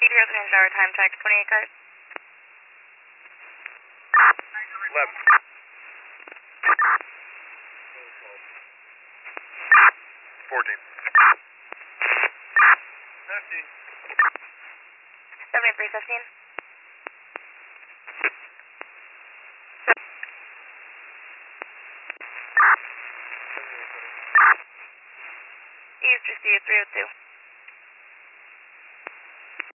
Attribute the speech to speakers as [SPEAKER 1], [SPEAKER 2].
[SPEAKER 1] Meteor 300 hour time check, 28 cars.
[SPEAKER 2] 11. 14. 15.
[SPEAKER 1] 7315. East receive 302.